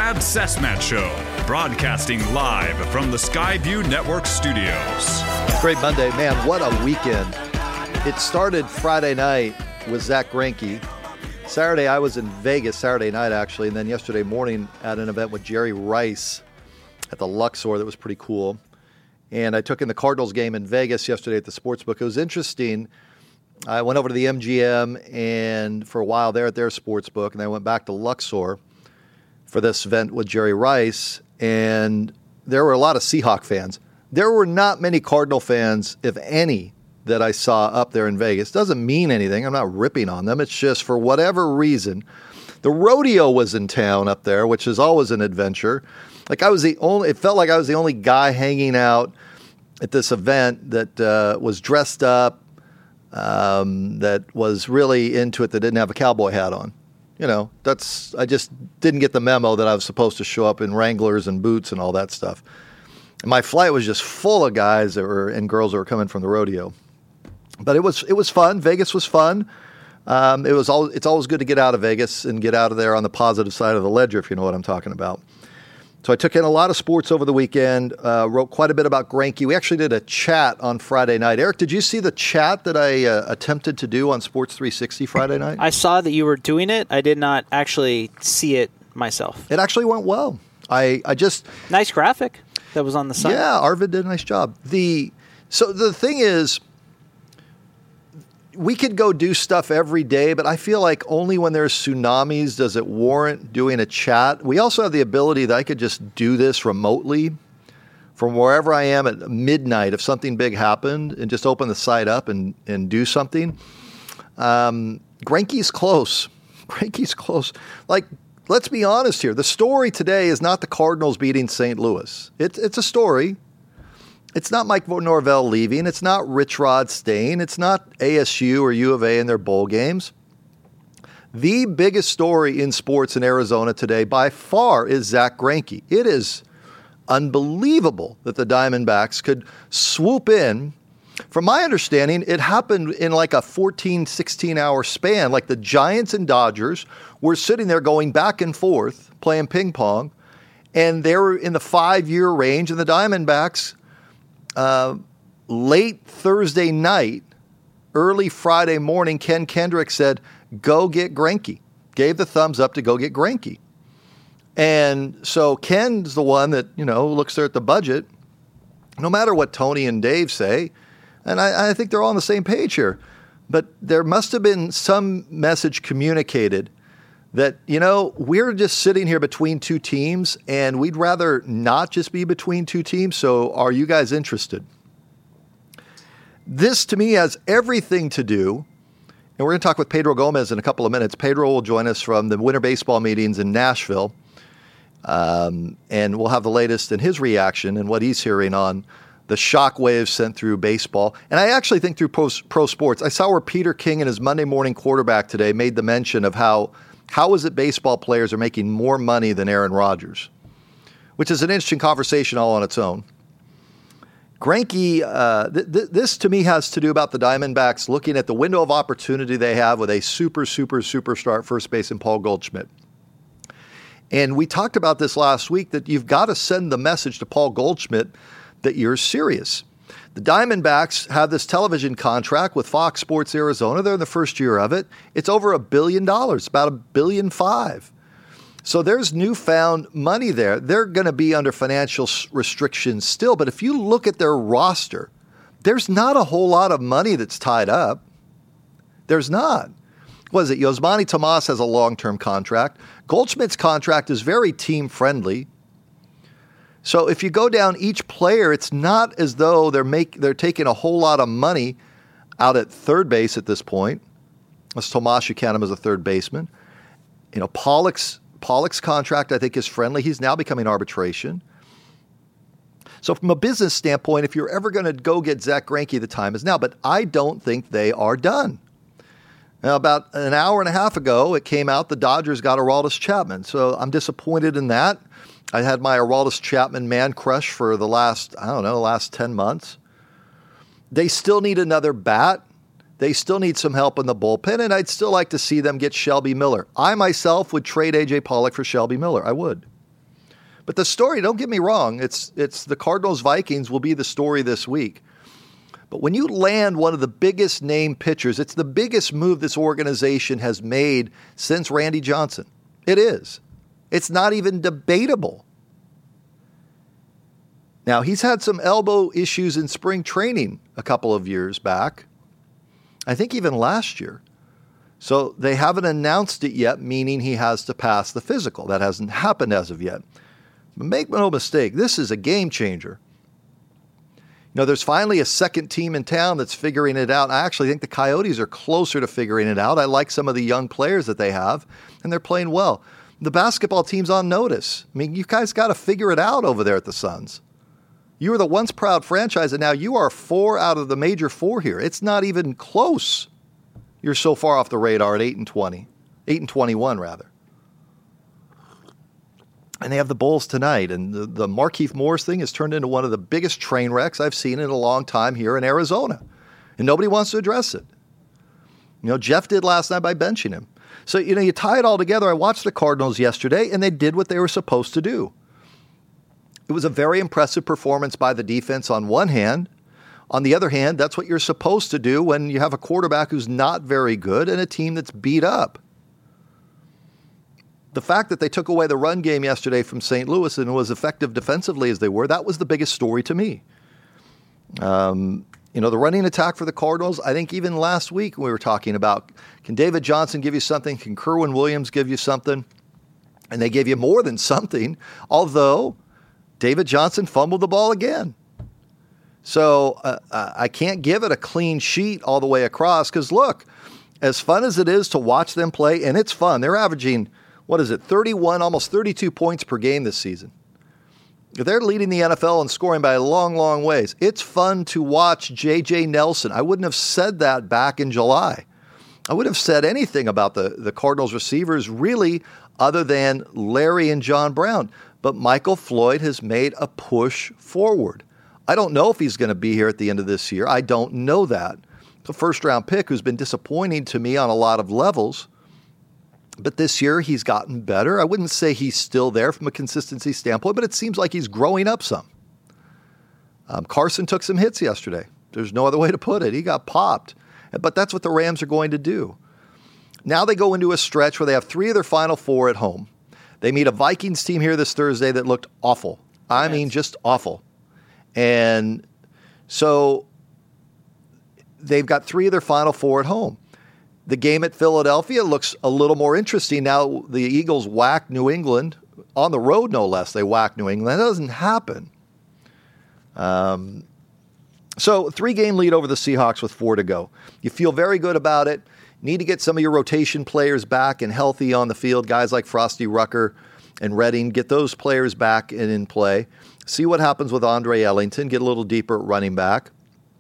Brad Sessman Show, broadcasting live from the Skyview Network studios. Great Monday. Man, what a weekend. It started Friday night with Zack Greinke. Saturday, I was in Vegas, Saturday night actually, and then yesterday morning at an event with Jerry Rice at the Luxor that was pretty cool. And I took in the Cardinals game in Vegas yesterday at the Sportsbook. It was interesting. I went over to the MGM and for a while there at their Sportsbook, and then I went back to Luxor for this event with Jerry Rice, and there were a lot of Seahawk fans. There were not many Cardinal fans, if any, that I saw up there in Vegas. Doesn't mean anything. I'm not ripping on them. It's just for whatever reason. The rodeo was in town up there, which is always an adventure. Like it felt like I was the only guy hanging out at this event that was dressed up, that was really into it, that didn't have a cowboy hat on. You know, I just didn't get the memo that I was supposed to show up in Wranglers and boots and all that stuff. And my flight was just full of guys and girls that were coming from the rodeo. But it was fun. Vegas was fun. It's always good to get out of Vegas and get out of there on the positive side of the ledger, if you know what I'm talking about. So I took in a lot of sports over the weekend, wrote quite a bit about Greinke. We actually did a chat on Friday night. Eric, did you see the chat that I attempted to do on Sports 360 Friday night? I saw that you were doing it. I did not actually see it myself. It actually went well. I just... Nice graphic that was on the side. Yeah, Arvid did a nice job. So the thing is, we could go do stuff every day, but I feel like only when there's tsunamis does it warrant doing a chat. We also have the ability that I could just do this remotely from wherever I am at midnight if something big happened and just open the site up and do something. Greinke's close. Greinke's close. Like, let's be honest here. The story today is not the Cardinals beating St. Louis. It's a story. It's not Mike Norvell leaving. It's not Rich Rod staying. It's not ASU or U of A in their bowl games. The biggest story in sports in Arizona today by far is Zack Greinke. It is unbelievable that the Diamondbacks could swoop in. From my understanding, it happened in like a 14, 16-hour span. Like the Giants and Dodgers were sitting there going back and forth, playing ping pong, and they were in the 5-year range, and the Diamondbacks... late Thursday night, early Friday morning, Ken Kendrick said, go get Greinke. Gave the thumbs up to go get Greinke. And so Ken's the one that, looks there at the budget. No matter what Tony and Dave say, and I think they're all on the same page here, but there must have been some message communicated that, we're just sitting here between two teams and we'd rather not just be between two teams. So are you guys interested? This to me has everything to do, and we're going to talk with Pedro Gomez in a couple of minutes. Pedro will join us from the winter baseball meetings in Nashville. And we'll have the latest in his reaction and what he's hearing on the shockwaves sent through baseball. And I actually think through pro sports. I saw where Peter King in his Monday Morning Quarterback today made the mention of how is it baseball players are making more money than Aaron Rodgers, which is an interesting conversation all on its own. Greinke, this to me has to do about the Diamondbacks looking at the window of opportunity they have with a superstar at first base in Paul Goldschmidt. And we talked about this last week that you've got to send the message to Paul Goldschmidt that you're serious. The Diamondbacks have this television contract with Fox Sports Arizona. They're in the first year of it. It's over $1 billion, about $1.5 billion. So there's newfound money there. They're going to be under financial restrictions still. But if you look at their roster, there's not a whole lot of money that's tied up. There's not. What is it? Yosmani Tomas has a long-term contract. Goldschmidt's contract is very team-friendly. So if you go down each player, it's not as though they're taking a whole lot of money out at third base at this point. As Tomas, you count him as a third baseman. Pollock's contract, I think, is friendly. He's now becoming arbitration. So from a business standpoint, if you're ever going to go get Zack Greinke, the time is now. But I don't think they are done. Now, about an hour and a half ago, it came out the Dodgers got Aroldis Chapman. So I'm disappointed in that. I had my Aroldis Chapman man crush for the last 10 months. They still need another bat. They still need some help in the bullpen, and I'd still like to see them get Shelby Miller. I myself would trade A.J. Pollock for Shelby Miller. I would. But the story, don't get me wrong, it's the Cardinals-Vikings will be the story this week. But when you land one of the biggest name pitchers, it's the biggest move this organization has made since Randy Johnson. It is. It's not even debatable. Now, he's had some elbow issues in spring training a couple of years back. I think even last year. So they haven't announced it yet, meaning he has to pass the physical. That hasn't happened as of yet. But make no mistake, this is a game changer. You know, there's finally a second team in town that's figuring it out. I actually think the Coyotes are closer to figuring it out. I like some of the young players that they have, and they're playing well. The basketball team's on notice. I mean, you guys got to figure it out over there at the Suns. You were the once proud franchise, and now you are 4 out of the major 4 here. It's not even close. You're so far off the radar at 8-20, 8-21 rather. And they have the Bulls tonight, and the Markieff Morris thing has turned into one of the biggest train wrecks I've seen in a long time here in Arizona, and nobody wants to address it. You know, Jeff did last night by benching him. So, you know, you tie it all together. I watched the Cardinals yesterday, and they did what they were supposed to do. It was a very impressive performance by the defense on one hand. On the other hand, that's what you're supposed to do when you have a quarterback who's not very good and a team that's beat up. The fact that they took away the run game yesterday from St. Louis and was effective defensively as they were, that was the biggest story to me. You know, the running attack for the Cardinals, I think even last week we were talking about, can David Johnson give you something? Can Kerwin Williams give you something? And they gave you more than something, although David Johnson fumbled the ball again. So I can't give it a clean sheet all the way across because, look, as fun as it is to watch them play, and it's fun, they're averaging, 31, almost 32 points per game this season. They're leading the NFL in scoring by a long, long ways. It's fun to watch J.J. Nelson. I wouldn't have said that back in July. I wouldn't have said anything about the Cardinals receivers really other than Larry and John Brown. But Michael Floyd has made a push forward. I don't know if he's going to be here at the end of this year. I don't know that. The first-round pick who's been disappointing to me on a lot of levels. But this year he's gotten better. I wouldn't say he's still there from a consistency standpoint, but it seems like he's growing up some. Carson took some hits yesterday. There's no other way to put it. He got popped. But that's what the Rams are going to do. Now they go into a stretch where they have 3 of their final 4 at home. They meet a Vikings team here this Thursday that looked awful. I mean, just awful. And so they've got 3 of their final 4 at home. The game at Philadelphia looks a little more interesting. Now the Eagles whack New England on the road, no less. They whack New England. That doesn't happen. So 3-game lead over the Seahawks with 4 to go. You feel very good about it. Need to get some of your rotation players back and healthy on the field. Guys like Frosty Rucker and Redding, get those players back and in play. See what happens with Andre Ellington. Get a little deeper at running back.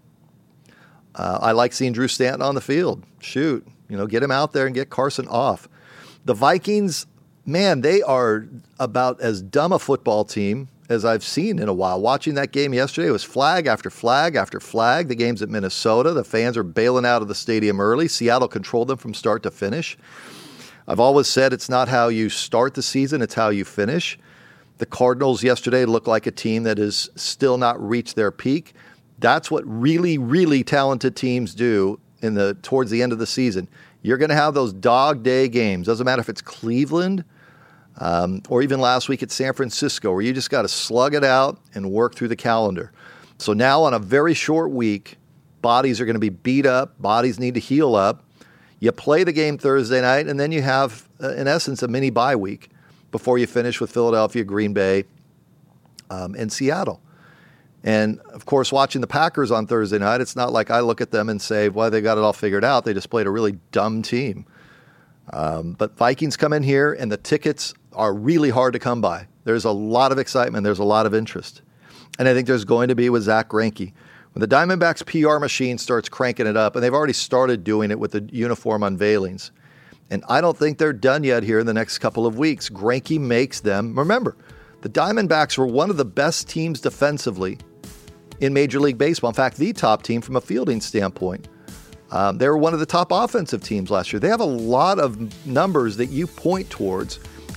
I like seeing Drew Stanton on the field. Shoot. Get him out there and get Carson off. The Vikings, man, they are about as dumb a football team as I've seen in a while. Watching that game yesterday, it was flag after flag after flag. The game's at Minnesota. The fans are bailing out of the stadium early. Seattle controlled them from start to finish. I've always said it's not how you start the season, it's how you finish. The Cardinals yesterday looked like a team that has still not reached their peak. That's what really, really talented teams do towards the end of the season. You're going to have those dog day games. Doesn't matter if it's Cleveland or even last week at San Francisco, where you just got to slug it out and work through the calendar. So now on a very short week, bodies are going to be beat up. Bodies need to heal up. You play the game Thursday night, and then you have, in essence, a mini bye week before you finish with Philadelphia, Green Bay, and Seattle. And, of course, watching the Packers on Thursday night, it's not like I look at them and say, well, they got it all figured out. They just played a really dumb team. But Vikings come in here, and the tickets are really hard to come by. There's a lot of excitement. There's a lot of interest. And I think there's going to be with Zach Greinke. When the Diamondbacks PR machine starts cranking it up, and they've already started doing it with the uniform unveilings, and I don't think they're done yet here in the next couple of weeks. Greinke makes them. Remember, the Diamondbacks were one of the best teams defensively in Major League Baseball. In fact, the top team from a fielding standpoint. They were one of the top offensive teams last year. They have a lot of numbers that you point towards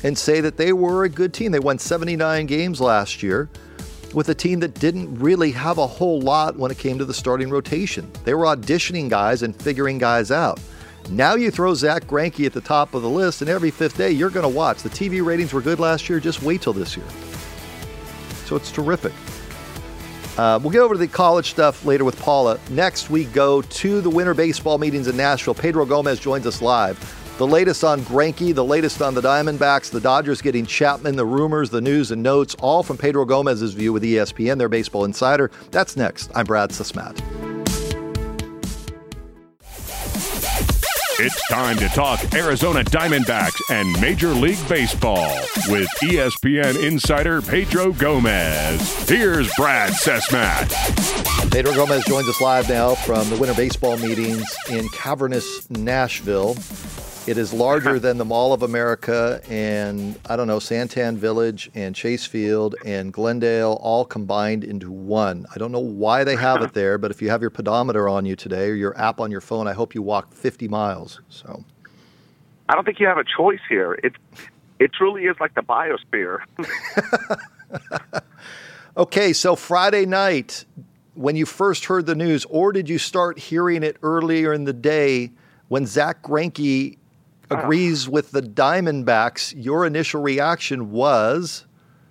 and say that they were a good team. They won 79 games last year with a team that didn't really have a whole lot when it came to the starting rotation. They were auditioning guys and figuring guys out. Now you throw Zack Greinke at the top of the list, and every fifth day you're going to watch. The TV ratings were good last year. Just wait till this year. So it's terrific. We'll get over to the college stuff later with Paula. Next, we go to the winter baseball meetings in Nashville. Pedro Gomez joins us live. The latest on Greinke, the latest on the Diamondbacks, the Dodgers getting Chapman, the rumors, the news, and notes, all from Pedro Gomez's view with ESPN, their baseball insider. That's next. I'm Brad Sismat. It's time to talk Arizona Diamondbacks and Major League Baseball with ESPN insider Pedro Gomez. Here's Brad Sismat. Pedro Gomez joins us live now from the winter baseball meetings in cavernous Nashville. It is larger than the Mall of America and, Santan Village and Chase Field and Glendale all combined into one. I don't know why they have it there, but if you have your pedometer on you today or your app on your phone, I hope you walked 50 miles. So, I don't think you have a choice here. It truly is like the biosphere. Okay, so Friday night, when you first heard the news, or did you start hearing it earlier in the day when Zack Greinke agrees with the Diamondbacks, your initial reaction was?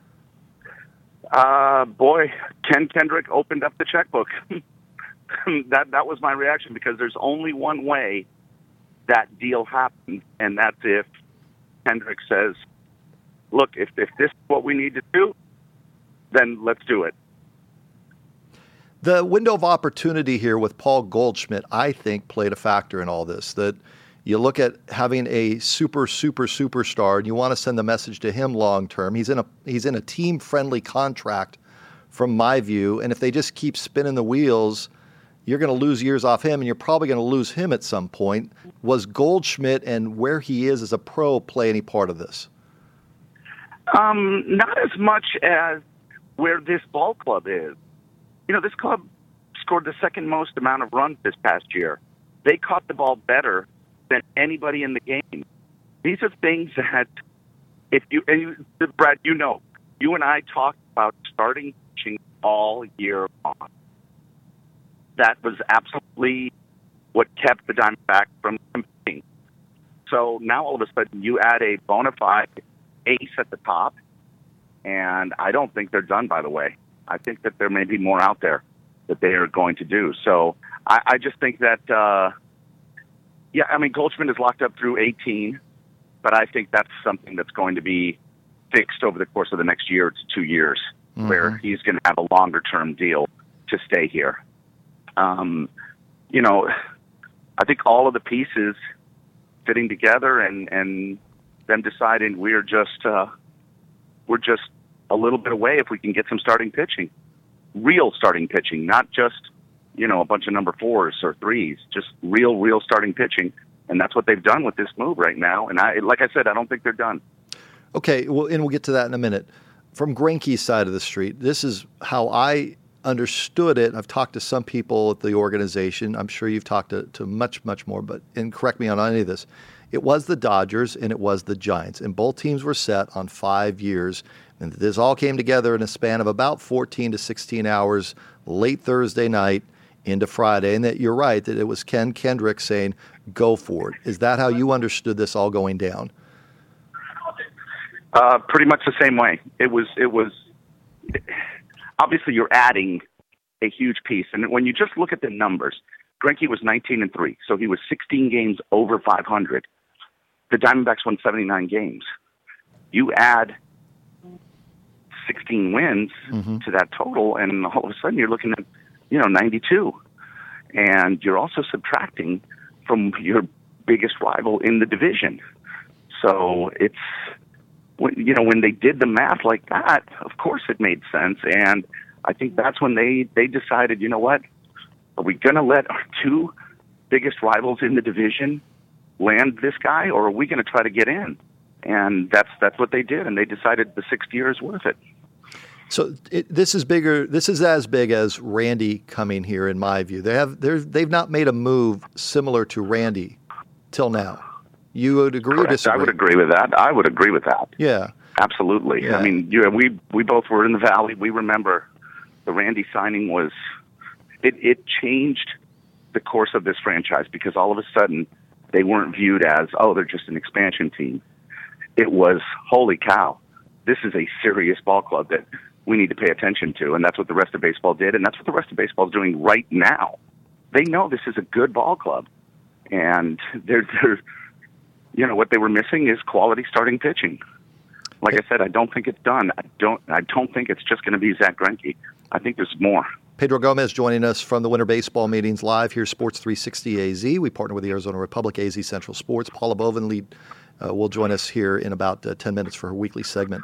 Ken Kendrick opened up the checkbook. That was my reaction, because there's only one way that deal happens, and that's if Kendrick says, look, if this is what we need to do, then let's do it. The window of opportunity here with Paul Goldschmidt, I think, played a factor in all this. That you look at having a superstar, and you want to send the message to him long term. He's in a team-friendly contract, from my view, and if they just keep spinning the wheels, you're going to lose years off him, and you're probably going to lose him at some point. Was Goldschmidt and where he is as a pro play any part of this? Not as much as where this ball club is. This club scored the second most amount of runs this past year. They caught the ball better than anybody in the game. These are things that, Brad, you and I talked about starting pitching all year long. That was absolutely what kept the Diamondbacks from competing. So now all of a sudden you add a bona fide ace at the top, and I don't think they're done, by the way. I think that there may be more out there that they are going to do. So I just think that, Goldschmidt is locked up through 18, but I think that's something that's going to be fixed over the course of the next year to 2 years, where he's going to have a longer-term deal to stay here. I think all of the pieces fitting together and them deciding we're just a little bit away if we can get some starting pitching, real starting pitching, not just, a bunch of number 4s or 3s, just real starting pitching. And that's what they've done with this move right now. And like I said, I don't think they're done. Okay. Well, and we'll get to that in a minute. From Greinke's side of the street, this is how I understood it. I've talked to some people at the organization. I'm sure you've talked to much more, and correct me on any of this. It was the Dodgers and it was the Giants, and both teams were set on 5 years. And this all came together in a span of about 14 to 16 hours, late Thursday night into Friday. And that you're right, that it was Ken Kendrick saying, go for it. Is that how you understood this all going down? Pretty much the same way. It was obviously you're adding a huge piece. And when you just look at the numbers, Greinke was 19-3, so he was 16 games over 500. The Diamondbacks won 79 games. You add 16 wins to that total, and all of a sudden you're looking at, 92. And you're also subtracting from your biggest rival in the division. So it's, when they did the math like that, of course it made sense. And I think that's when they decided, you know what, are we going to let our two biggest rivals in the division land this guy, or are we going to try to get in? And that's what they did, and they decided the 6th year is worth it. So this is bigger. This is as big as Randy coming here, in my view. They've not made a move similar to Randy till now. You would agree or Correct. disagree? I would agree with that. Yeah. Absolutely. Yeah. I mean, we both were in the Valley. We remember the Randy signing was it changed the course of this franchise because all of a sudden they weren't viewed as, oh, they're just an expansion team. It was, holy cow, this is a serious ball club that we need to pay attention to, and that's what the rest of baseball did, and that's what the rest of baseball is doing right now. They know this is a good ball club, and they're what they were missing is quality starting pitching. Like I said, I don't think it's done. I don't think it's just going to be Zach Greinke. I think there's more. Pedro Gomez joining us from the Winter Baseball Meetings live here, Sports 360 AZ. We partner with the Arizona Republic, AZ Central Sports. Paula Bovenlied will join us here in about 10 minutes for her weekly segment.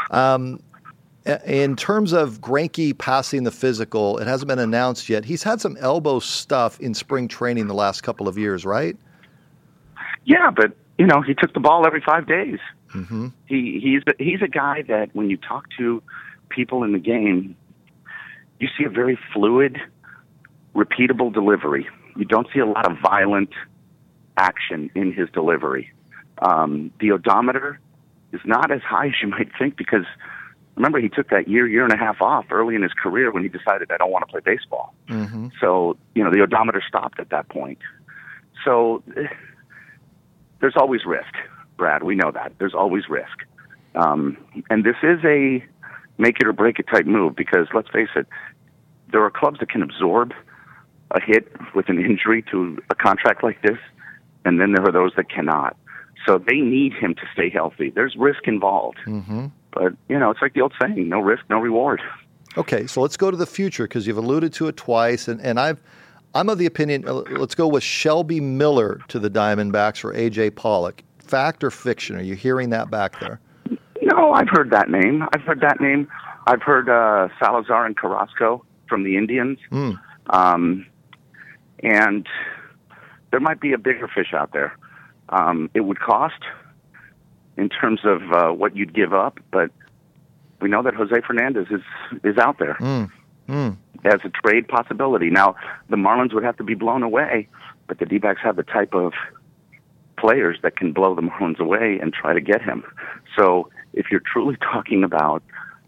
In terms of Greinke passing the physical, it hasn't been announced yet. He's had some elbow stuff in spring training the last couple of years, right? Yeah, but he took the ball every 5 days. Mm-hmm. He's a guy that when you talk to people in the game, you see a very fluid, repeatable delivery. You don't see a lot of violent action in his delivery. The odometer is not as high as you might think because, remember, he took that year and a half off early in his career when he decided, I don't want to play baseball. Mm-hmm. So, the odometer stopped at that point. So there's always risk, Brad. We know that. There's always risk. And this is a make it or break it type move because, let's face it, there are clubs that can absorb a hit with an injury to a contract like this, and then there are those that cannot. So they need him to stay healthy. There's risk involved. Mm-hmm. But, it's like the old saying, no risk, no reward. Okay, so let's go to the future because you've alluded to it twice, and I'm of the opinion, let's go with Shelby Miller to the Diamondbacks or A.J. Pollock. Fact or fiction? Are you hearing that back there? No, I've heard that name. I've heard Salazar and Carrasco from the Indians. And there might be a bigger fish out there. It would cost in terms of what you'd give up, but we know that Jose Fernandez is out there as a trade possibility. Now, the Marlins would have to be blown away, but the D-backs have the type of players that can blow the Marlins away and try to get him. So if you're truly talking about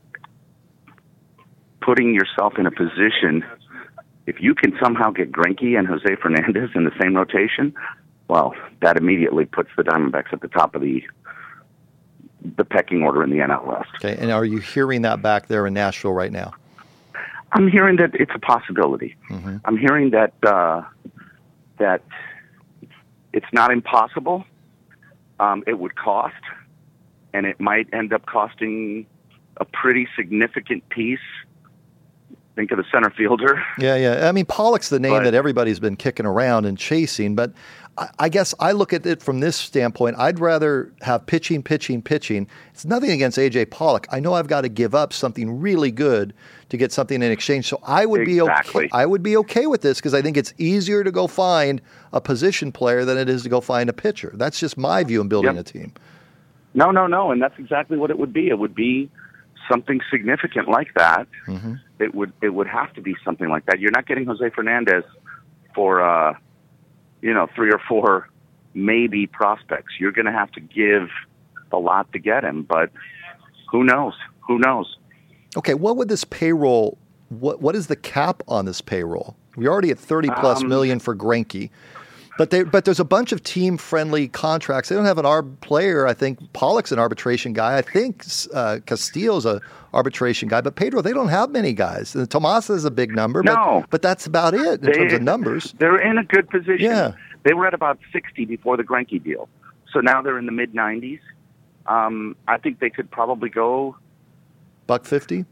putting yourself in a position, if you can somehow get Greinke and Jose Fernandez in the same rotation, well, that immediately puts the Diamondbacks at the top of the pecking order in the NL West. Okay, and are you hearing that back there in Nashville right now? I'm hearing that it's a possibility. Mm-hmm. I'm hearing that that it's not impossible. It would cost, and it might end up costing a pretty significant piece. Think of the center fielder. Yeah. I mean, Pollock's the name that everybody's been kicking around and chasing, but I guess I look at it from this standpoint. I'd rather have pitching. It's nothing against A.J. Pollock. I know I've got to give up something really good to get something in exchange. So I would be okay. I would be okay with this because I think it's easier to go find a position player than it is to go find a pitcher. That's just my view in building a team. No, and that's exactly what it would be. It would be something significant like that. Mm-hmm. It would have to be something like that. You're not getting Jose Fernandez for 3 or 4 maybe prospects. You're going to have to give a lot to get him, but who knows? Okay, what would this payroll? What is the cap on this payroll? We're already at $30+ million for Greinke, but there's a bunch of team-friendly contracts. They don't have an arb player. I think Pollock's an arbitration guy. I think Castillo's an arbitration guy. But Pedro, they don't have many guys. And Tomasa is a big number. But that's about it in terms of numbers. They're in a good position. Yeah. They were at about 60 before the Greinke deal, so now they're in the mid-90s. I think they could probably go $150.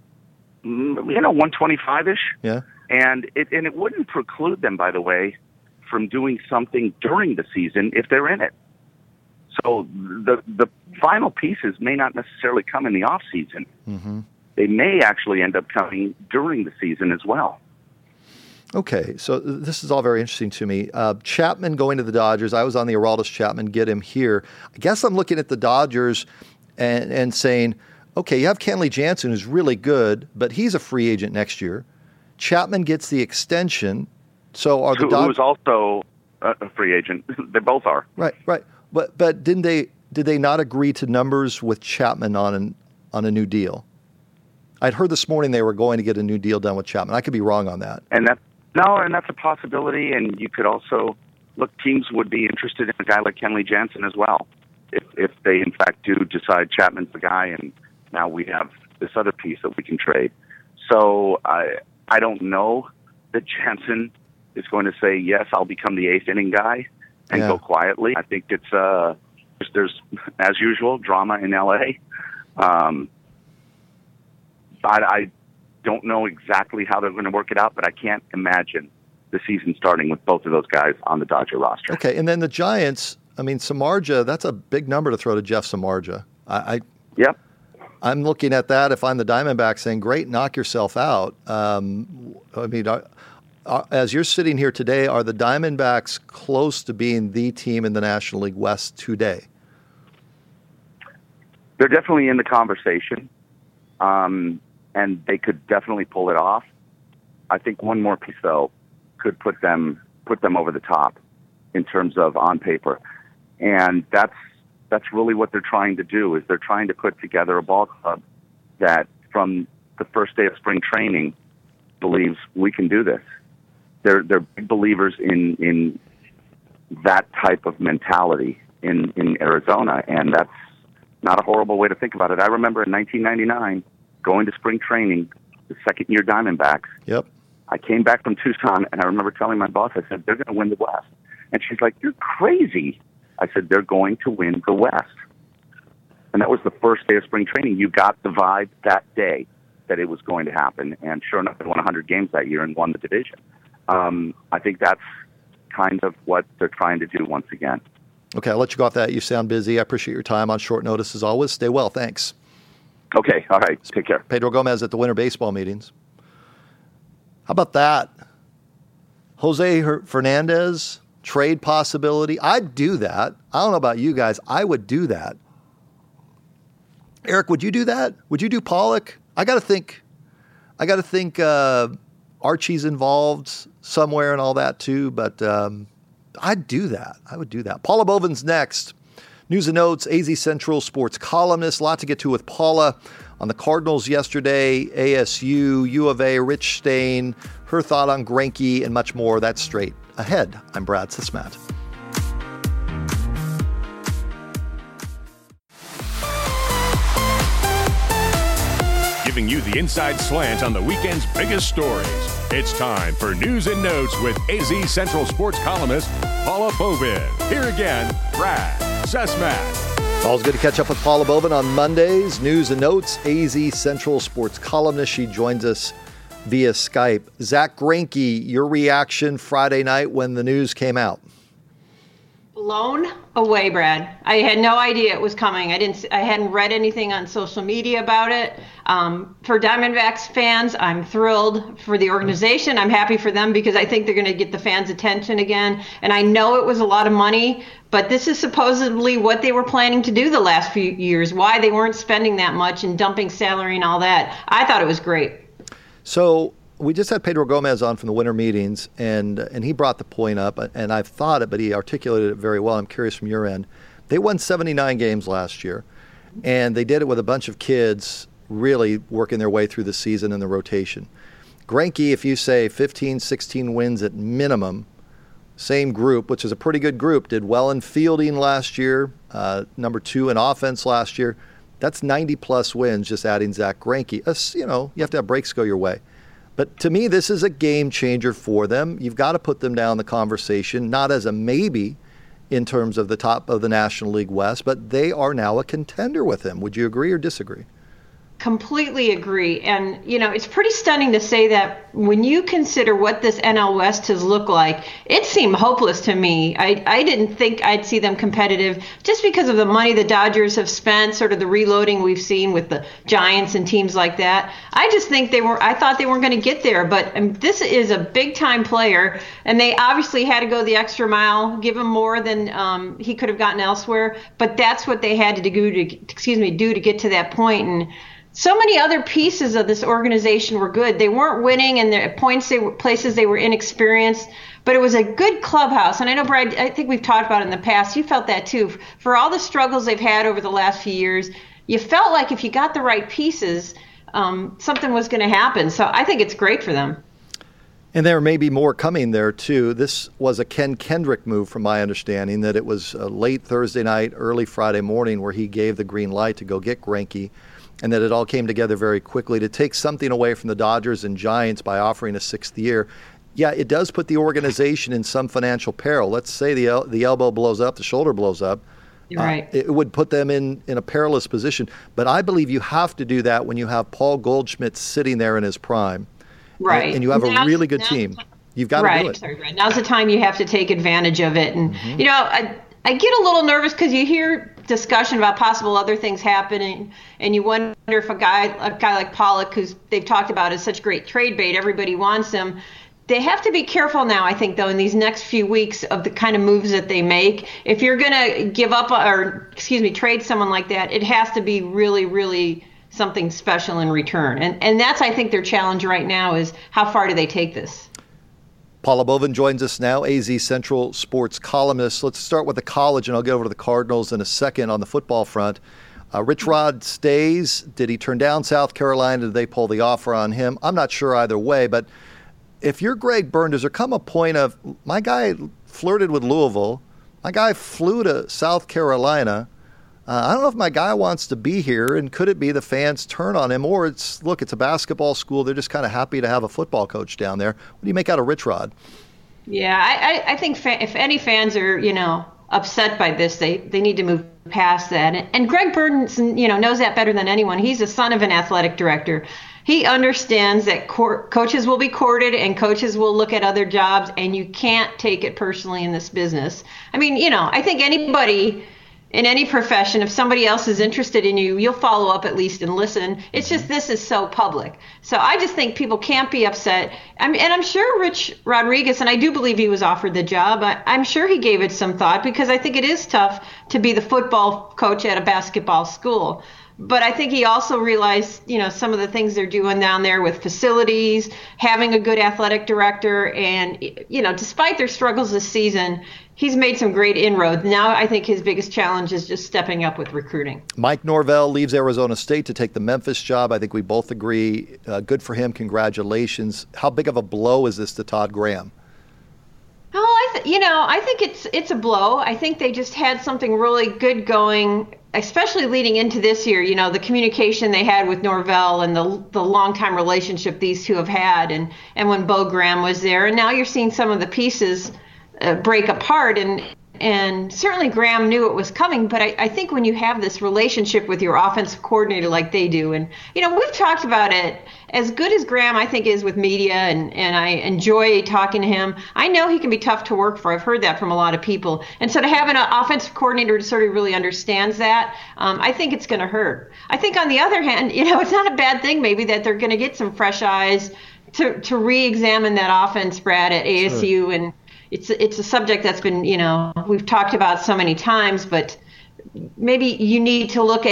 125-ish. Yeah. And it wouldn't preclude them, by the way, from doing something during the season if they're in it. So the final pieces may not necessarily come in the off season. Mm-hmm. They may actually end up coming during the season as well. Okay, so this is all very interesting to me. Chapman going to the Dodgers. I was on the Aroldis Chapman, get him here. I guess I'm looking at the Dodgers and saying, okay, you have Kenley Jansen, who's really good, but he's a free agent next year. Chapman gets the extension. So are the Dodgers... Who's also a free agent. They both are. Right. But did they not agree to numbers with Chapman on a new deal? I'd heard this morning they were going to get a new deal done with Chapman. I could be wrong on that. And that's a possibility. And you could also look. Teams would be interested in a guy like Kenley Jansen as well, if they in fact do decide Chapman's the guy, and now we have this other piece that we can trade. So I don't know that Jansen is going to say yes, I'll become the eighth inning guy and go quietly. I think it's there's as usual drama in LA. I don't know exactly how they're going to work it out, but I can't imagine the season starting with both of those guys on the Dodger roster. Okay, and then the Giants, I mean, Samardzija, that's a big number to throw to Jeff Samardzija. Yep. I'm looking at that if I'm the Diamondbacks saying, great, knock yourself out. I mean, as you're sitting here today, are the Diamondbacks close to being the team in the National League West today? They're definitely in the conversation. And they could definitely pull it off. I think one more piece, though, could put them over the top in terms of on paper, and that's really what they're trying to do. Is they're trying to put together a ball club that, from the first day of spring training, believes we can do this. They're big believers in that type of mentality in Arizona, and that's not a horrible way to think about it. I remember in 1999. Going to spring training, the second-year Diamondbacks. Yep. I came back from Tucson, and I remember telling my boss, I said, they're going to win the West. And she's like, you're crazy. I said, they're going to win the West. And that was the first day of spring training. You got the vibe that day that it was going to happen. And sure enough, they won 100 games that year and won the division. I think that's kind of what they're trying to do once again. Okay, I'll let you go off that. You sound busy. I appreciate your time on short notice as always. Stay well. Thanks. Okay, all right. Take care. Pedro Gomez at the winter baseball meetings. How about that? Jose Fernandez, trade possibility. I'd do that. I don't know about you guys. I would do that. Eric, would you do that? Would you do Pollock? I got to think Archie's involved somewhere and all that too, but I'd do that. I would do that. Paula Bovin's next. News and notes, AZ Central sports columnist. A lot to get to with Paula on the Cardinals yesterday, ASU, U of A, Rich Stain, her thought on Greinke, and much more. That's straight ahead. I'm Brad Sismat. Giving you the inside slant on the weekend's biggest stories. It's time for News and Notes with AZ Central sports columnist Paula Bovin. Here again, Brad Sesmat. Always good to catch up with Paula Bovin on Mondays. News and Notes, AZ Central sports columnist. She joins us via Skype. Zack Greinke, your reaction Friday night when the news came out? Blown away, Brad. I had no idea it was coming. I hadn't read anything on social media about it. For Diamondbacks fans, I'm thrilled. For the organization, I'm happy for them because I think they're going to get the fans' attention again. And I know it was a lot of money, but this is supposedly what they were planning to do the last few years, why they weren't spending that much and dumping salary and all that. I thought it was great. So we just had Pedro Gomez on from the winter meetings, and he brought the point up, and I've thought it, but he articulated it very well. I'm curious from your end. They won 79 games last year, and they did it with a bunch of kids really working their way through the season and the rotation. Greinke, if you say 15, 16 wins at minimum, same group, which is a pretty good group, did well in fielding last year, number 2 in offense last year. That's 90-plus wins just adding Zack Greinke. You know, you have to have breaks go your way. But to me, this is a game changer for them. You've got to put them down the conversation, not as a maybe in terms of the top of the National League West, but they are now a contender with him. Would you agree or disagree? Completely agree. And, you know, it's pretty stunning to say that when you consider what this NL West has looked like, it seemed hopeless to me. I didn't think I'd see them competitive just because of the money the Dodgers have spent, sort of the reloading we've seen with the Giants and teams like that. I just think I thought they weren't going to get there. But this is a big time player, and they obviously had to go the extra mile, give him more than he could have gotten elsewhere. But that's what they had to do to get to that point. And so many other pieces of this organization were good. They weren't winning, and at places they were inexperienced. but it was a good clubhouse. And I know, Brad, I think we've talked about it in the past. You felt that too. For all the struggles they've had over the last few years, you felt like if you got the right pieces, something was going to happen. So I think it's great for them. And there may be more coming there, too. This was a Ken Kendrick move, from my understanding, that it was late Thursday night, early Friday morning, where he gave the green light to go get Greinke, and that it all came together very quickly to take something away from the Dodgers and Giants by offering a 6th year. Yeah, it does put the organization in some financial peril. Let's say the elbow blows up, the shoulder blows up. Right. It would put them in a perilous position. But I believe you have to do that when you have Paul Goldschmidt sitting there in his prime. Right. And you have a really good team. You've got to do it. Right. Now's the time you have to take advantage of it. And, you know, I get a little nervous because you hear discussion about possible other things happening, and you wonder if a guy like Pollock, who's they've talked about is such great trade bait, everybody wants him. They have to be careful now, I think, though, in these next few weeks of the kind of moves that they make. If you're going to give up trade someone like that, it has to be really, really something special in return. And that's, I think, their challenge right now is how far do they take this? Paula Bovin joins us now, AZ Central sports columnist. Let's start with the college, and I'll get over to the Cardinals in a second on the football front. Rich Rod stays. Did he turn down South Carolina? Did they pull the offer on him? I'm not sure either way, but if you're Greg Byrne, does there come a point of, my guy flirted with Louisville, my guy flew to South Carolina, I don't know if my guy wants to be here, and could it be the fans turn on him? Or it's a basketball school. They're just kind of happy to have a football coach down there. What do you make out of Rich Rod? Yeah, I think if any fans are, upset by this, they need to move past that. And Greg Byrne, knows that better than anyone. He's the son of an athletic director. He understands that coaches will be courted and coaches will look at other jobs, and you can't take it personally in this business. I mean, I think anybody in any profession, if somebody else is interested in you, you'll follow up at least and listen. It's just this is so public. So I just think people can't be upset. And I'm sure Rich Rodriguez, and I do believe he was offered the job, I'm sure he gave it some thought, because I think it is tough to be the football coach at a basketball school. But I think he also realized, some of the things they're doing down there with facilities, having a good athletic director, and, despite their struggles this season, he's made some great inroads. Now I think his biggest challenge is just stepping up with recruiting. Mike Norvell leaves Arizona State to take the Memphis job. I think we both agree. Good for him. Congratulations. How big of a blow is this to Todd Graham? I think it's a blow. I think they just had something really good going, especially leading into this year. The communication they had with Norvell and the long-time relationship these two have had, and when Bo Graham was there. And now you're seeing some of the pieces break apart, and certainly Graham knew it was coming, but I think when you have this relationship with your offensive coordinator like they do, and we've talked about it, as good as Graham I think is with media, and I enjoy talking to him, I know he can be tough to work for. I've heard that from a lot of people, and so to have an offensive coordinator who sort of really understands that, I think it's going to hurt. I think on the other hand, it's not a bad thing maybe that they're going to get some fresh eyes to re-examine that offense, Brad, at ASU. Sure. And it's a subject that's been, we've talked about so many times, but maybe you need to look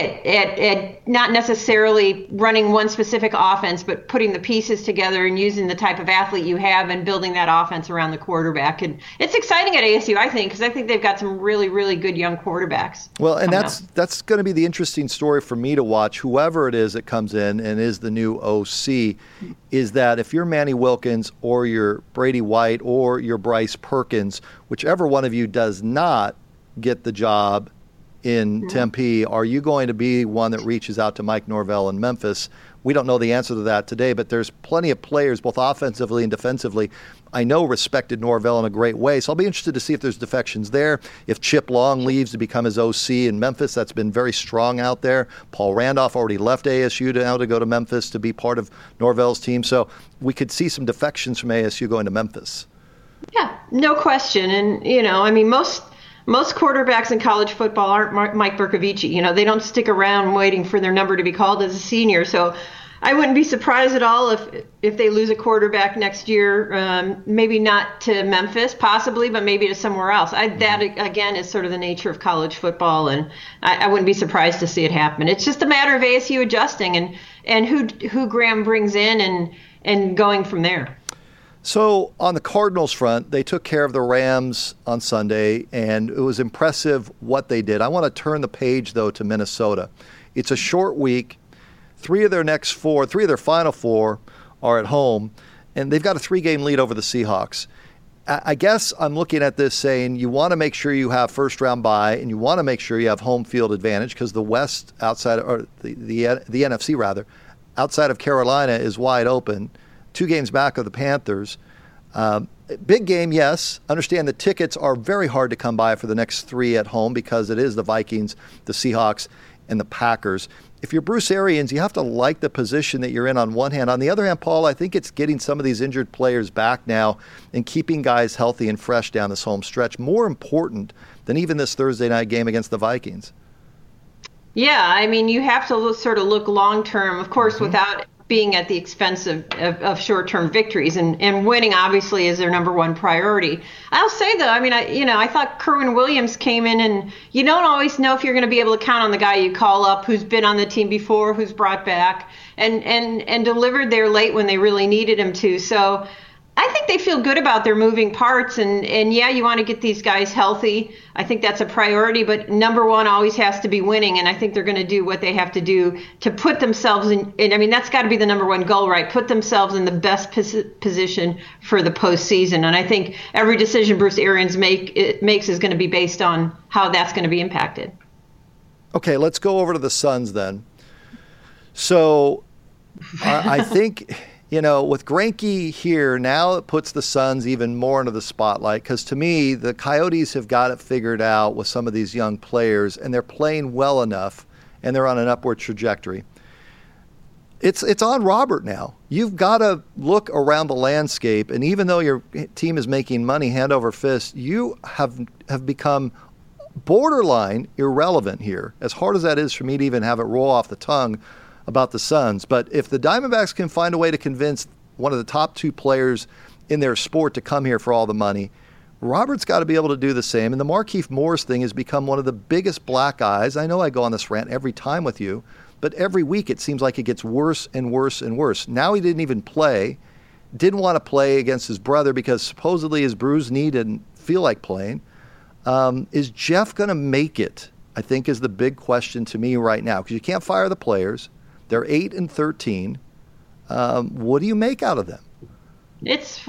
at not necessarily running one specific offense, but putting the pieces together and using the type of athlete you have and building that offense around the quarterback. And it's exciting at ASU, I think, because I think they've got some really, really good young quarterbacks. Well, and that's going to be the interesting story for me to watch. Whoever it is that comes in and is the new OC, is that if you're Manny Wilkins or you're Brady White or you're Bryce Perkins, whichever one of you does not get the job in Tempe, are you going to be one that reaches out to Mike Norvell in Memphis? We don't know the answer to that today, but there's plenty of players, both offensively and defensively, I know respected Norvell in a great way. So I'll be interested to see if there's defections there. If Chip Long leaves to become his OC in Memphis, that's been very strong out there. Paul Randolph already left ASU now to go to Memphis to be part of Norvell's team. So we could see some defections from ASU going to Memphis. Yeah, no question. And, most quarterbacks in college football aren't Mike Bercovici. They don't stick around waiting for their number to be called as a senior. So I wouldn't be surprised at all if they lose a quarterback next year, maybe not to Memphis, possibly, but maybe to somewhere else. That, again, is sort of the nature of college football, and I wouldn't be surprised to see it happen. It's just a matter of ASU adjusting and who Graham brings in and going from there. So on the Cardinals front, they took care of the Rams on Sunday, and it was impressive what they did. I want to turn the page, though, to Minnesota. It's a short week. Three of their final four are at home, and they've got a 3-game lead over the Seahawks. I guess I'm looking at this saying you want to make sure you have first-round bye, and you want to make sure you have home field advantage because the West the NFC rather, outside of Carolina is wide open. 2 games back of the Panthers. Big game, yes. Understand the tickets are very hard to come by for the next 3 at home because it is the Vikings, the Seahawks, and the Packers. If you're Bruce Arians, you have to like the position that you're in on one hand. On the other hand, Paul, I think it's getting some of these injured players back now and keeping guys healthy and fresh down this home stretch more important than even this Thursday night game against the Vikings. Yeah, I mean, you have to sort of look long term, of course, without being at the expense of short-term victories, and winning obviously is their number one priority. I'll say though, I mean, I thought Kerwin Williams came in, and you don't always know if you're going to be able to count on the guy you call up who's been on the team before, who's brought back, and delivered there late when they really needed him to. So I think they feel good about their moving parts, and yeah, you want to get these guys healthy. I think that's a priority, but number one always has to be winning, and I think they're going to do what they have to do to put themselves in. I mean, that's got to be the number one goal, right? Put themselves in the best position for the postseason, and I think every decision Bruce Arians makes is going to be based on how that's going to be impacted. Okay, let's go over to the Suns then. So I think... with Greinke here, now it puts the Suns even more into the spotlight because to me, the Coyotes have got it figured out with some of these young players, and they're playing well enough, and they're on an upward trajectory. It's on Robert now. You've got to look around the landscape, and even though your team is making money hand over fist, you have become borderline irrelevant here, as hard as that is for me to even have it roll off the tongue about the Suns. But if the Diamondbacks can find a way to convince one of the top 2 players in their sport to come here for all the money, Robert's got to be able to do the same. And the Markieff Morris thing has become one of the biggest black eyes. I know I go on this rant every time with you, but every week it seems like it gets worse and worse and worse. Now he didn't even play, didn't want to play against his brother because supposedly his bruised knee didn't feel like playing. Is Jeff going to make it, I think, is the big question to me right now, because you can't fire the players. They're 8-13. What do you make out of them? It's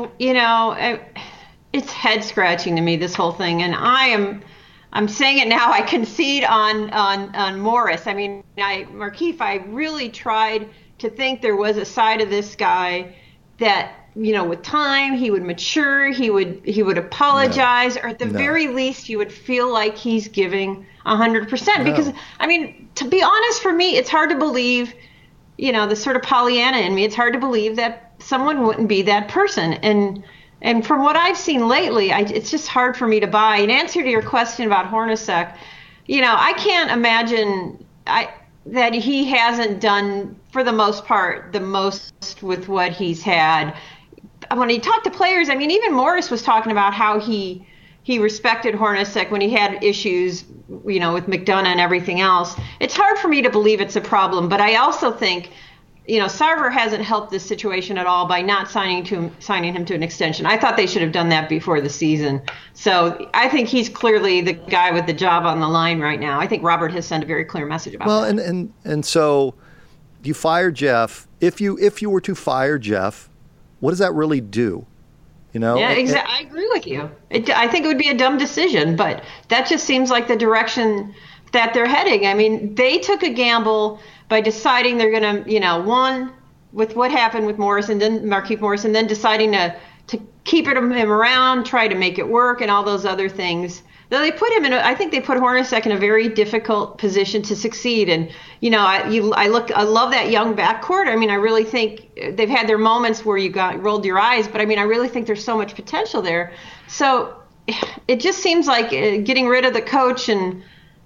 it's head scratching to me, this whole thing, and I'm saying it now. I concede on Morris. I mean, Markieff, I really tried to think there was a side of this guy that with time he would mature, he would apologize, or at the very least you would feel like he's giving 100%. Because I mean, to be honest, for me, it's hard to believe. The sort of Pollyanna in me, it's hard to believe that someone wouldn't be that person. And from what I've seen lately, it's just hard for me to buy. In answer to your question about Hornacek, I can't imagine that he hasn't done, for the most part, the most with what he's had. When he talked to players, I mean, even Morris was talking about how he respected Hornacek when he had issues, with McDonough and everything else. It's hard for me to believe it's a problem, but I also think, Sarver hasn't helped this situation at all by not signing him to an extension. I thought they should have done that before the season. So I think he's clearly the guy with the job on the line right now. I think Robert has sent a very clear message about that. Well, and so you fire Jeff. If you were to fire Jeff, what does that really do? Yeah, exactly. I agree with you. I think it would be a dumb decision, but that just seems like the direction that they're heading. I mean, they took a gamble by deciding they're going to, one, with what happened with Morris and then Markieff Morris, and then deciding to keep him around, try to make it work, and all those other things. Though they put him I think they put Hornacek in a very difficult position to succeed. And, I love that young backcourt. I mean, I really think they've had their moments where you rolled your eyes, but I mean, I really think there's so much potential there. So it just seems like getting rid of the coach and,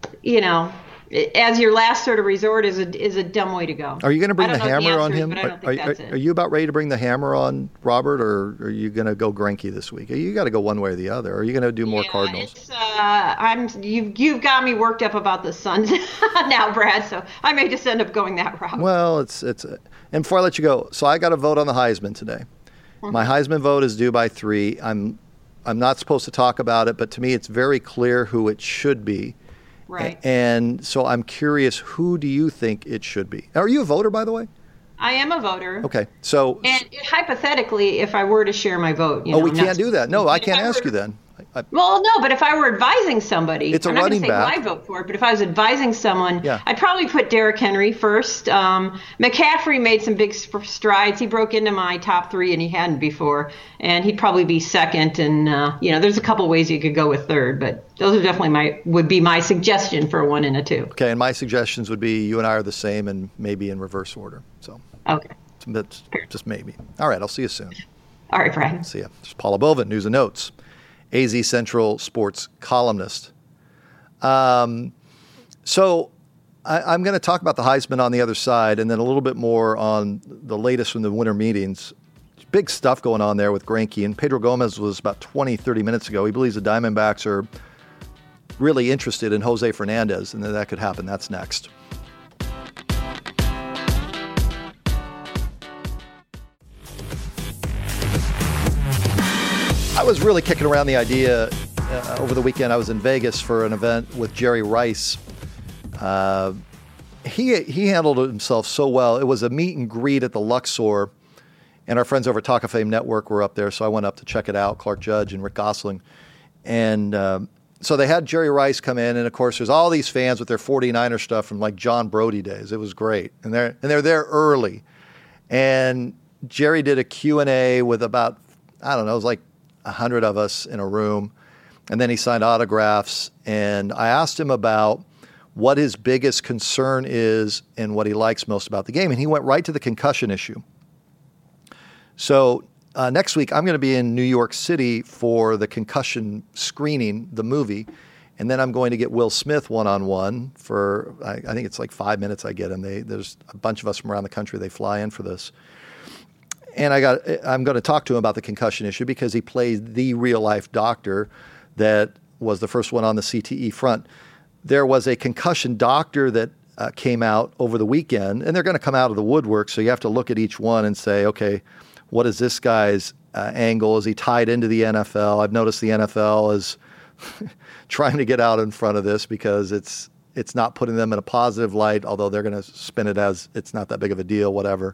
as your last sort of resort is a dumb way to go. Are you going to bring the hammer on him? But I don't think that's it. Are you about ready to bring the hammer on Robert, or are you going to go Greinke this week? You got to go one way or the other. Or are you going to do more Cardinals? You've got me worked up about the Suns now, Brad. So I may just end up going that route. Well, it's and before I let you go, so I got to vote on the Heisman today. My Heisman vote is due by 3. I'm not supposed to talk about it, but to me it's very clear who it should be. Right. And so I'm curious, who do you think it should be? Are you a voter, by the way? I am a voter. Okay. So. And hypothetically, if I were to share my vote, we can't do that. No, I can't ask you then. Well, no, but if I were advising somebody, it's a I'm not running going to say back. who I vote for, but if I was advising someone, Yeah. I'd probably put Derrick Henry first. McCaffrey made some big strides. He broke into my top 3, and he hadn't before. And he'd probably be second. And there's a couple ways you could go with third, but those are definitely would be my suggestion for a 1 and a 2. Okay, and my suggestions would be you and I are the same, and maybe in reverse order. So. Okay. That's just maybe. All right, I'll see you soon. All right, Brian. See ya. This is Paula Bovin, News and Notes, AZ Central sports columnist. So I'm going to talk about the Heisman on the other side, and then a little bit more on the latest from the winter meetings. Big stuff going on there with Greinke, and Pedro Gomez was about 20, 30 minutes ago. He believes the Diamondbacks are really interested in Jose Fernandez, and that could happen. That's next. I was really kicking around the idea over the weekend. I was in Vegas for an event with Jerry Rice. He handled himself so well. It was a meet and greet at the Luxor, and our friends over at Talk of Fame Network were up there, so I went up to check it out, Clark Judge and Rick Gosling. And so they had Jerry Rice come in, and of course there's all these fans with their 49er stuff from like John Brody days. It was great. And they're there early. And Jerry did a Q&A with about, I don't know, it was like 100 of us in a room, and then he signed autographs, and I asked him about what his biggest concern is and what he likes most about the game, and he went right to the concussion issue. So next week I'm going to be in New York City for the concussion screening, the movie, and then I'm going to get Will Smith one-on-one for, I think it's like 5 minutes I get him. There's a bunch of us from around the country, they fly in for this. And I'm going to talk to him about the concussion issue because he plays the real-life doctor that was the first one on the CTE front. There was a concussion doctor that came out over the weekend, and they're going to come out of the woodwork, so you have to look at each one and say, okay, what is this guy's angle? Is he tied into the NFL? I've noticed the NFL is trying to get out in front of this because it's not putting them in a positive light, although they're going to spin it as it's not that big of a deal, whatever.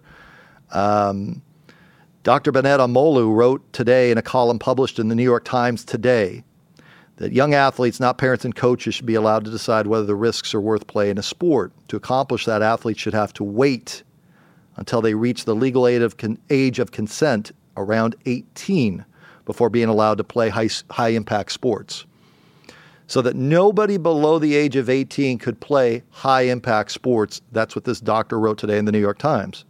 Dr. Benet Amolu wrote today in a column published in the New York Times today that young athletes, not parents and coaches, should be allowed to decide whether the risks are worth playing a sport. To accomplish that, athletes should have to wait until they reach the legal age of consent around 18 before being allowed to play high-impact sports. So that nobody below the age of 18 could play high-impact sports. That's what this doctor wrote today in the New York Times.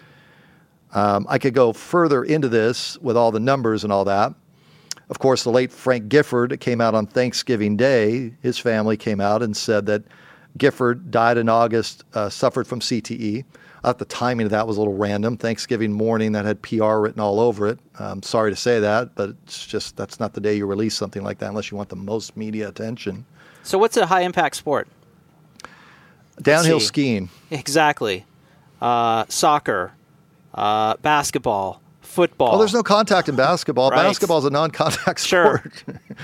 I could go further into this with all the numbers and all that. Of course, the late Frank Gifford came out on Thanksgiving Day. His family came out and said that Gifford died in August, suffered from CTE. I thought the timing of that was a little random. Thanksgiving morning, that had PR written all over it. I'm sorry to say that, but it's just that's not the day you release something like that unless you want the most media attention. So what's a high-impact sport? Downhill skiing. Exactly. Soccer. Basketball, football. Oh, there's no contact in basketball. Right. Basketball is a non-contact Sure. sport.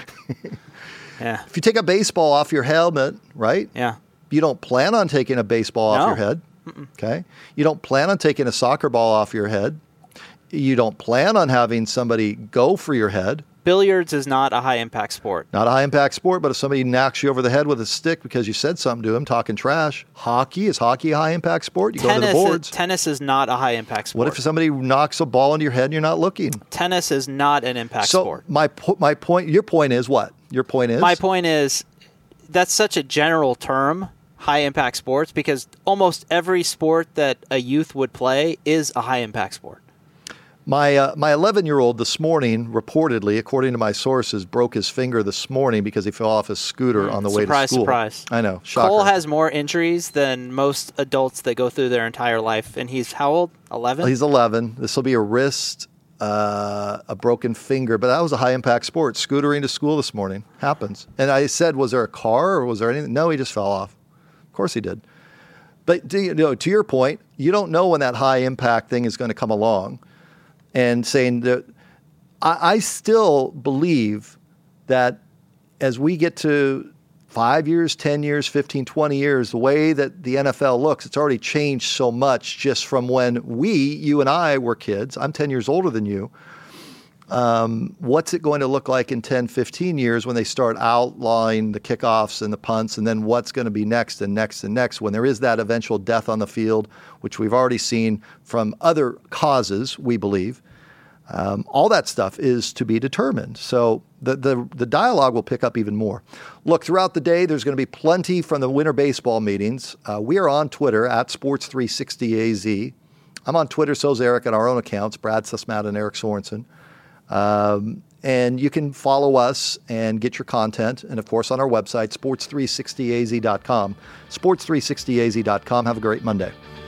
Yeah. If you take a baseball off your helmet, right? Yeah. You don't plan on taking a baseball off No. your head. Okay. You don't plan on taking a soccer ball off your head. You don't plan on having somebody go for your head. Billiards is not a high-impact sport. Not a high-impact sport, but if somebody knocks you over the head with a stick because you said something to him, talking trash. Hockey, is hockey a high-impact sport? You go to the boards. Tennis is not a high-impact sport. What if somebody knocks a ball into your head and you're not looking? Tennis is not an impact sport. So my point, your point is what? Your point is? My point is that's such a general term, high-impact sports, because almost every sport that a youth would play is a high-impact sport. My 11-year-old this morning, reportedly, according to my sources, broke his finger this morning because he fell off his scooter on the way to school. Surprise. I know. Shocker. Cole has more injuries than most adults that go through their entire life. And he's how old? 11? He's 11. This will be a wrist, a broken finger. But that was a high-impact sport. Scootering to school this morning. Happens. And I said, was there a car or was there anything? No, he just fell off. Of course he did. But to your point, you don't know when that high-impact thing is going to come along. and saying that I still believe that as we get to 5 years, 10 years, 15, 20 years, the way that the NFL looks, it's already changed so much just from when you and I were kids. I'm 10 years older than you. What's it going to look like in 10, 15 years when they start outlawing the kickoffs and the punts, and then what's going to be next and next and next when there is that eventual death on the field, which we've already seen from other causes, we believe. All that stuff is to be determined. So the dialogue will pick up even more. Look, throughout the day, there's going to be plenty from the winter baseball meetings. We are on Twitter at Sports360AZ. I'm on Twitter, so's Eric, on our own accounts, Brad Sussman and Eric Sorensen. And you can follow us and get your content. And, of course, on our website, sports360az.com. Sports360az.com. Have a great Monday.